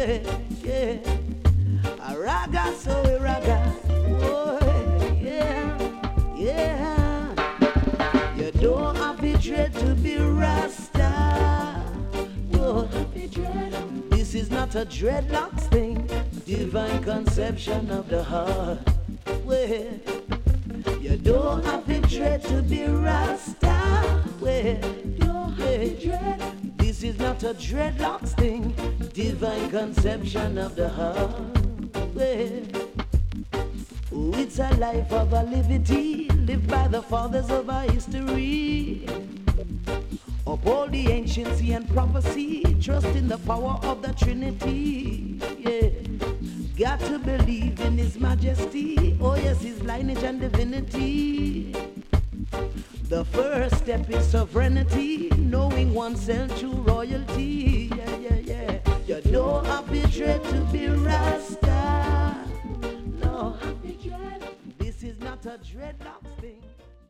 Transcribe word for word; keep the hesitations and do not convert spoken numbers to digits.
yeah, yeah. A raga, so a raga, oh, yeah, yeah. You don't have to dread to be Rasta. Oh, this is not a dreadlocks thing, divine conception of the heart. Well, you don't have to dread to be Rasta. Well, don't have to dread. This is not a dreadlocks thing, divine conception of the heart. Well, oh, it's a life of a liberty, lived by the fathers of our history. Uphold the anciency and prophecy, trust in the power of the Trinity. Yeah, got to believe in His majesty. Oh yes, His lineage and divinity. The first step is sovereignty, knowing oneself true royalty. Yeah, yeah, yeah. You don't have to dread to be Rasta. No, this is not a dreadlocks thing.